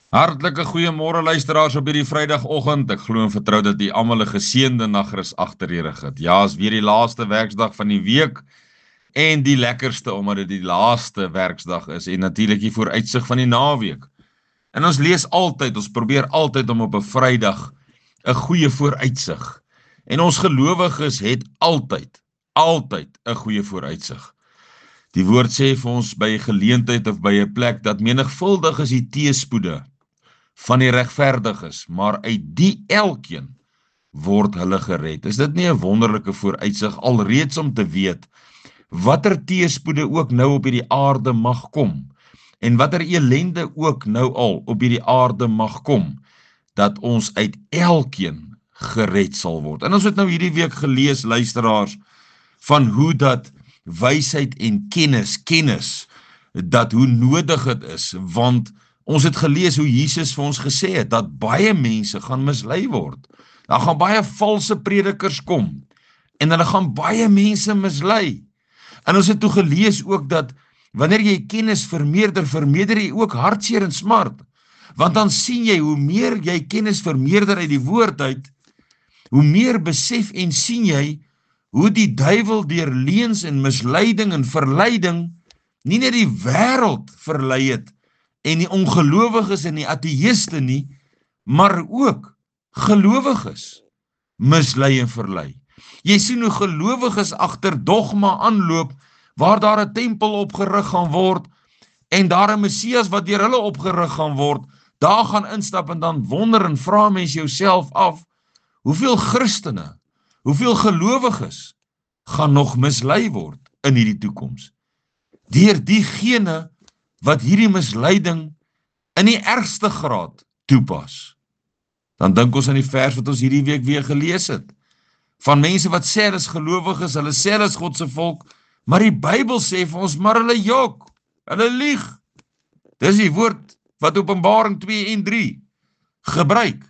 Hartlike goeiemôre luisteraars op hierdie Vrydagoggend. Ek glo en vertrou dat u almal 'n geseënde nagrus agter die rug het. Ja, is weer die laaste werksdag van die week en die lekkerste omdat dit die laaste werksdag is en natuurlik die vooruitsig van die naweek. En ons lees altyd, ons probeer altyd om op 'n Vrydag 'n goeie vooruitsig. En ons gelowiges het altyd 'n goeie vooruitsig. Die woord sê vir ons by 'n geleentheid of by 'n plek dat menigvuldig is die teëspoede van die regverdiges, maar uit die elkeen word hulle gered. Is dit nie 'n wonderlike vooruitsig alreeds om te weet watter teëspoede ook nou op hierdie aarde mag kom en watter elende ook nou al op hierdie aarde mag kom, dat ons uit elkeen gered sal word. En ons het nou hierdie week gelees, luisteraars, van hoe dat wysheid en kennis, dat hoe nodig het is, want ons het gelees hoe Jesus vir ons gesê het, dat baie mense gaan mislei word. Daar gaan baie valse predikers kom, en hulle gaan baie mense mislei. En ons het toe gelees ook dat, wanneer jy kennis vermeerder jy ook hartseer en smart. Want dan sien jy, hoe meer jy kennis vermeerder uit die woord uit, hoe meer besef en sien jy, hoe die duiwel deur leuns en misleiding en verleiding, nie net die wêreld verlei het, en die ongelowiges en die ateïste nie, maar ook gelowiges mislei en verlei. Jy sien hoe gelowiges agter dogma aanloop, waar daar 'n tempel opgerig gaan word, en daar 'n Messias wat deur hulle opgerig gaan word, daar gaan instap en dan wonder en vra mens jouself af, hoeveel Christene, hoeveel gelowiges gaan nog mislei word in hierdie toekoms? Deur diegene wat hierdie misleiding in die ergste graad toepas. Dan dink ons aan die vers wat ons hierdie week weer gelees het, van mense wat sê hulle is gelowiges, hulle sê hulle is God se volk, maar die Bybel sê vir ons, maar hulle jok, hulle lieg. Dis die woord wat Openbaring 2 en 3 gebruik.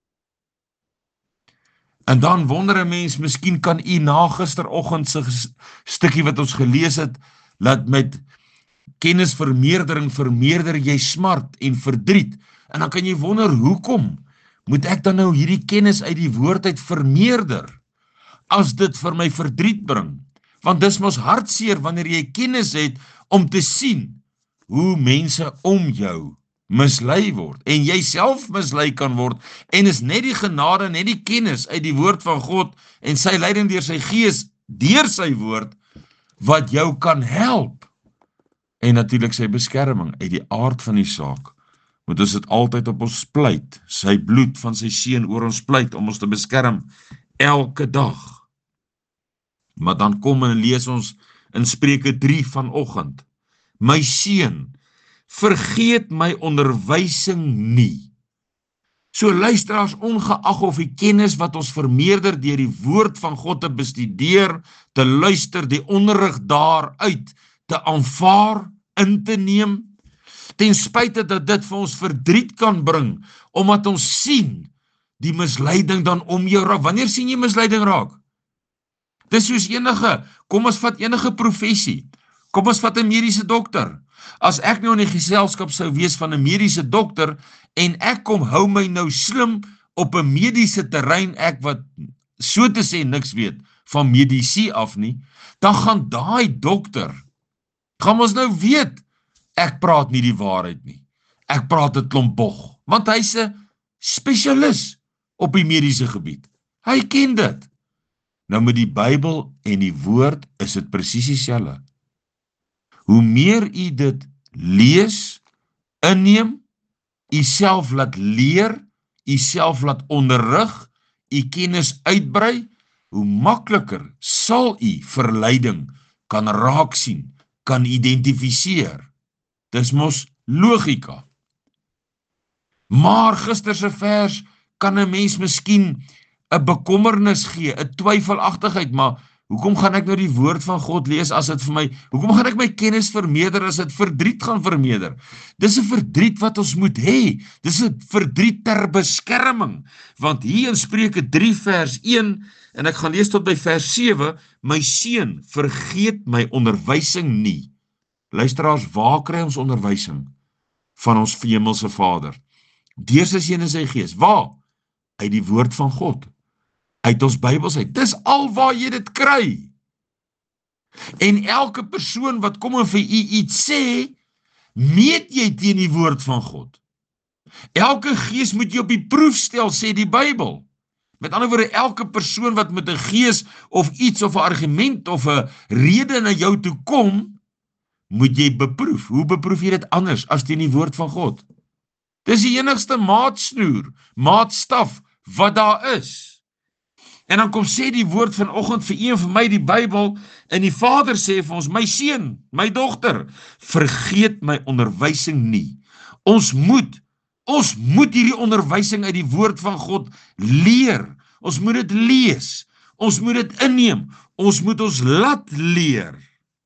En dan wonder 'n mens, miskien kan u na gisteroggend se stukkie wat ons gelees het, dat met kennisvermeerdering vermeerder jy smart en verdriet. En dan kan jy wonder, hoekom moet ek dan nou hierdie kennis uit die woord uit vermeerder, as dit vir my verdriet bring? Want dis mos hartseer wanneer jy kennis het om te sien hoe mense om jou mislei word, en jy self mislei kan word, en is net die genade, net die kennis uit die woord van God, en sy leiding deur sy gees, deur sy woord, wat jou kan help, en natuurlik sy beskerming. Uit die aard van die saak, moet ons dit altyd op ons pleit, sy bloed van sy seun oor ons pleit, om ons te beskerm, elke dag. Maar dan kom en lees ons in Spreuke 3 vanoggend, my seun, vergeet my onderwysing nie. So luisteraars, ongeag of die kennis wat ons vermeerder deur die woord van God te bestudeer, te luister, die onderrig daaruit te aanvaar, in te neem, ten spyte dat dit vir ons verdriet kan bring, omdat ons sien die misleiding dan om jou raak. Wanneer sien jy misleiding raak? Dis soos kom ons vat enige professie, kom ons vat 'n mediese dokter. As ek nou in die geselskap sou wees van 'n mediese dokter, en ek kom hou my nou slim op 'n mediese terrein, ek wat so te sê niks weet van medisyne af nie, dan gaan daai dokter, gaan ons nou weet, ek praat nie die waarheid nie, ek praat 'n klomp bog, want hy's 'n spesialis op die mediese gebied, hy ken dit. Nou met die Bybel en die woord is dit presies dieselfde. Hoe meer u dit lees, inneem, u self laat leer, u self laat onderrig, u kennis uitbrei, hoe makliker sal u verleiding kan raak sien, kan identifiseer. Dis mos logika. Maar gister se vers kan 'n mens miskien 'n bekommernis gee, 'n twyfelagtigheid, maar hoekom gaan ek nou die woord van God lees as dit vir my, hoekom gaan ek my kennis vermeerder as dit verdriet gaan vermeerder? Dis 'n verdriet wat ons moet hê, dis 'n verdriet ter beskerming, want hier in Spreuke 3 vers 1, en ek gaan lees tot by vers 7, my seun, vergeet my onderwysing nie. Luisteraars, waar kry ons onderwysing? Van ons hemelse Vader. Deur sy seun en sy gees. Waar? Uit die woord van God. Uit ons Bybels uit. Dis al waar jy dit kry. En elke persoon wat kom en vir u iets sê, meet jy teen die woord van God. Elke gees moet jy op die proef stel, sê die Bybel. Met ander woorde, elke persoon wat met 'n gees of iets of 'n argument of 'n rede na jou toe kom, moet jy beproef. Hoe beproef jy dit anders as teen die woord van God? Dis die enigste maatsnoer, maatstaf wat daar is. En dan kom sê die woord vanoggend vir u en vir my die Bybel, en die Vader sê vir ons, my seun, my dogter, vergeet my onderwysing nie. Ons moet hierdie onderwysing uit die woord van God leer. Ons moet dit lees. Ons moet dit inneem. Ons moet ons laat leer.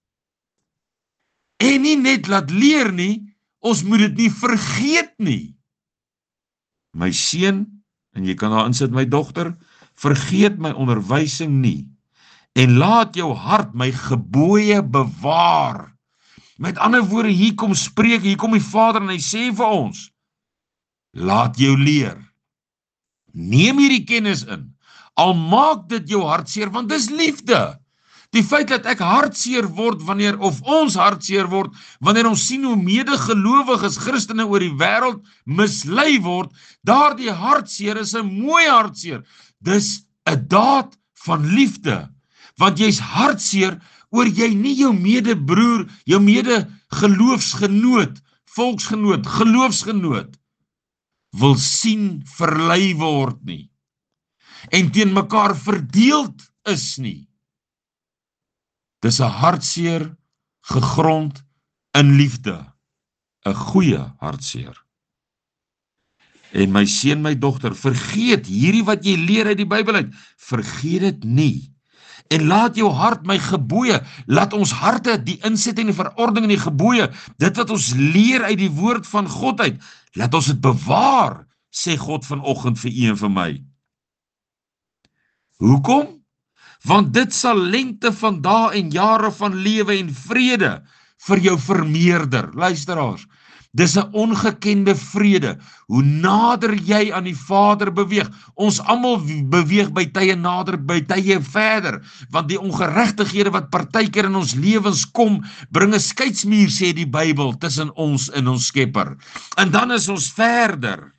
En nie net laat leer nie, ons moet dit nie vergeet nie. My seun, en jy kan daar insit my dogter, vergeet my onderwysing nie. En laat jou hart my gebooie bewaar. Met ander woorde, hier kom die Vader en hy sê vir ons, laat jou leer. Neem hierdie kennis in. Al maak dit jou hartseer, want dis liefde. Die feit dat ek hartseer word of ons hartseer word, wanneer ons sien hoe medegelowiges Christene oor die wêreld mislei word, daardie hartseer is 'n mooi hartseer. Dis 'n daad van liefde. Want jy's hartseer oor jy nie jou medebroer, jou medegeloofsgenoot, volksgenoot, geloofsgenoot wil sien verlei word nie. En teen mekaar verdeeld is nie. Dis 'n hartseer gegrond in liefde. 'n Goeie hartseer. En my seun, my dogter, vergeet hierdie wat jy leer uit die Bybel uit. Vergeet dit nie. En laat jou hart my gebooie, laat ons harte die inset en die verordening en die gebooie, dit wat ons leer uit die woord van God uit, laat ons dit bewaar, sê God vanoggend vir u en vir my. Hoekom? Want dit sal lengte van dae en jare van lewe en vrede vir jou vermeerder. Luisteraars, dis 'n ongekende vrede. Hoe nader jy aan die Vader beweeg, ons almal beweeg by tye nader, by tye verder, want die ongeregtighede wat partykeer in ons lewens kom, bring 'n skeidsmuur, sê die Bybel, tussen ons en ons Skepper. En dan is ons verder.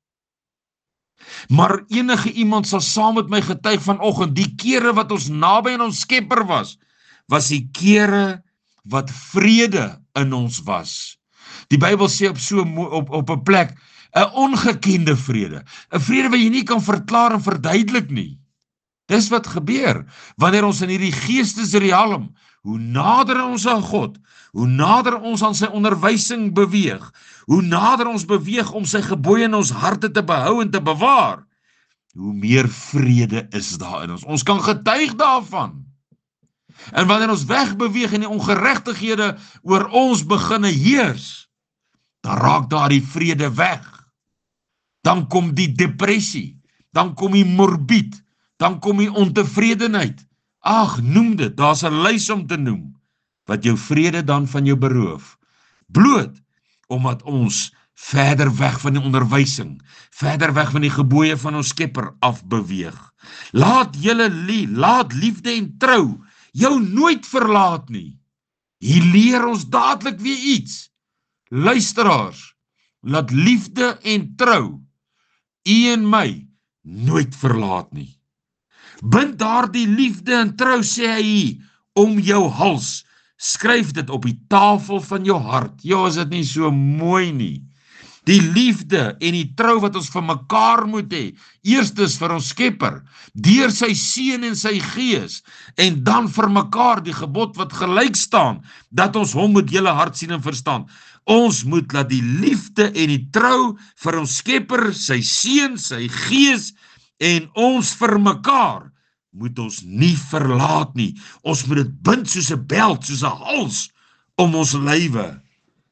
Maar enige iemand sal saam met my getuig vanoggend, die kere wat ons naby aan ons Skepper was die kere wat vrede in ons was. Die Bybel sê op 'n plek, 'n ongekende vrede, 'n vrede wat jy nie kan verklaar en verduidelik nie. Dis wat gebeur, wanneer ons in hierdie geestesrealm, hoe nader ons aan God, hoe nader ons aan sy onderwysing beweeg, hoe nader ons beweeg om sy gebooie in ons harte te behou en te bewaar, hoe meer vrede is daar in ons. Ons kan getuig daarvan. En wanneer ons wegbeweeg en die ongeregtighede oor ons beginne heers, dan raak daar die vrede weg. Dan kom die depressie, dan kom die morbied, dan kom die ontevredenheid. Ag, noem dit, daar's 'n lys om te noem, wat jou vrede dan van jou beroof. Bloot, omdat ons verder weg van die onderwysing, verder weg van die gebooie van ons Skepper afbeweeg. Laat liefde en trou jou nooit verlaat nie. Hier leer ons dadelik weer iets. Luisteraars, laat liefde en trou u en my nooit verlaat nie. Bind daardie liefde en trou, sê hy, om jou hals. Skryf dit op die tafel van jou hart. Ja, is dit nie so mooi nie? Die liefde en die trou wat ons vir mekaar moet hê, eerstes vir ons Skepper, deur sy seun en sy gees, en dan vir mekaar die gebod wat gelyk staan, dat ons hom met hele hart sien en verstaan. Ons moet laat die liefde en die trou vir ons Skepper, sy seun, sy gees, en ons vir mekaar, moet ons nie verlaat nie. Ons moet dit bind soos 'n beld, soos 'n hals, om ons lywe.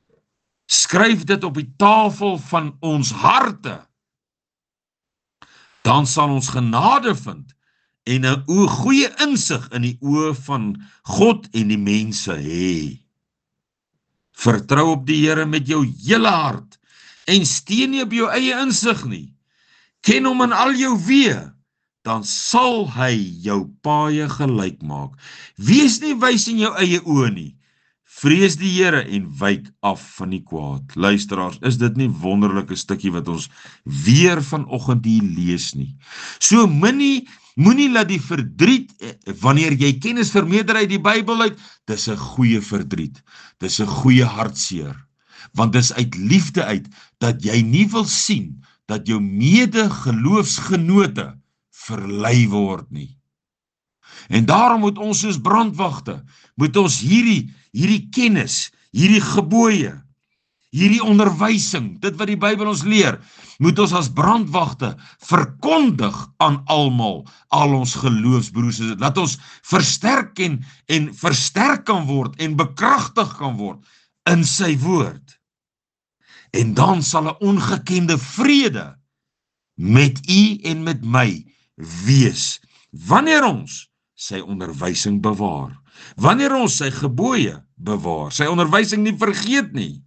Skryf dit op die tafel van ons harte. Dan sal ons genade vind en 'n goeie insig in die oë van God en die mense hê. Vertrou op die Here met jou hele hart en steun nie op jou eie insig nie. Ken hom in al jou weë, dan sal hy jou paaie gelyk maak. Wees nie wys in jou eie oë nie. Vrees die Here en wyk af van die kwaad. Luisteraars, is dit nie wonderlike stukkie wat ons weer vanoggend hier lees nie? So moenie laat die verdriet, wanneer jy kennis vermeerder uit die Bybel uit, dis 'n goeie verdriet, dis 'n goeie hartseer, want dis uit liefde uit, dat jy nie wil sien, dat jou mede-geloofsgenote verlei word nie. En daarom moet ons soos brandwagte, moet ons hierdie kennis, hierdie gebooie, hierdie onderwysing, dit wat die Bybel ons leer, moet ons as brandwagte verkondig aan almal, al ons geloofsbroers, laat ons versterk en versterk kan word en bekragtig kan word in sy woord. En dan sal 'n ongekende vrede met u en met my wees, wanneer ons sy onderwysing bewaar, wanneer ons sy gebooie bewaar, sy onderwysing nie vergeet nie,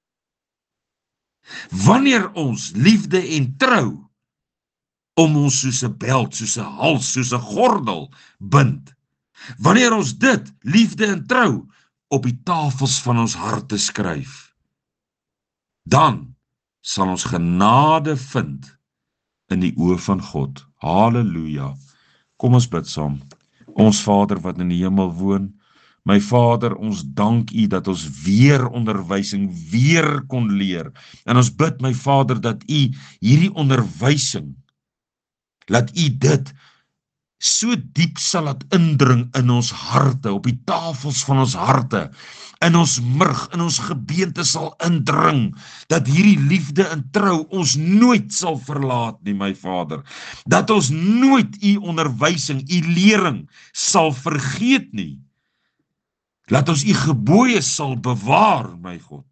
wanneer ons liefde en trou om ons soos 'n beld, soos 'n hals, soos 'n gordel bind, wanneer ons dit, liefde en trou, op die tafels van ons harte skryf, dan sal ons genade vind in die oë van God. Halleluja. Kom ons bid saam. Ons Vader wat in die hemel woon, my Vader, ons dank u dat ons weer onderwysing weer kon leer. En ons bid, my Vader, dat u hierdie onderwysing, laat u dit so diep sal laat indring in ons harte, op die tafels van ons harte, in ons murg, in ons gebeente sal indring, dat hierdie liefde en trou ons nooit sal verlaat nie, my Vader, dat ons nooit u onderwysing, u lering sal vergeet nie, laat ons u gebooie sal bewaar, my God,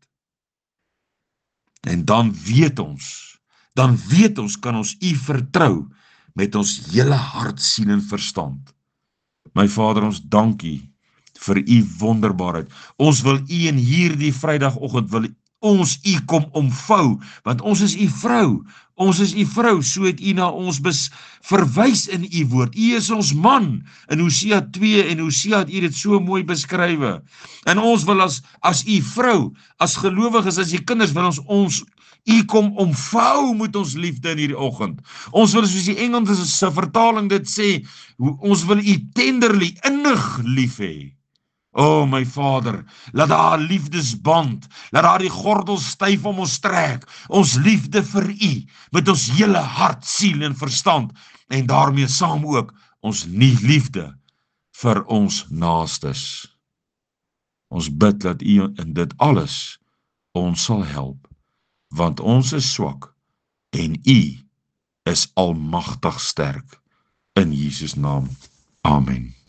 en dan weet ons, kan ons u vertrou, met ons hele hart, siel en verstand. My Vader, ons dank u vir u wonderbaarheid. Ons wil u in hierdie Vrydagoggend, wil ons u kom omvou, want ons is u vrou, so het u na ons verwys in u woord. U is ons man, in Hosea 2 en Hosea het u dit so mooi beskrywe. En ons wil as u vrou, as gelowiges, as u kinders, wil ons u kom omvou met ons liefde in hierdie oggend. Ons wil, soos die Engelse vertaling dit sê, ons wil u tenderly, innig lief hê. O my Vader, laat daar liefdesband, laat daar die gordel styf om ons trek, ons liefde vir u, met ons hele hart, siel en verstand, en daarmee saam ook, ons liefde vir ons naastes. Ons bid dat u in dit alles ons sal help, want ons is swak, en u is almagtig sterk, in Jesus naam. Amen.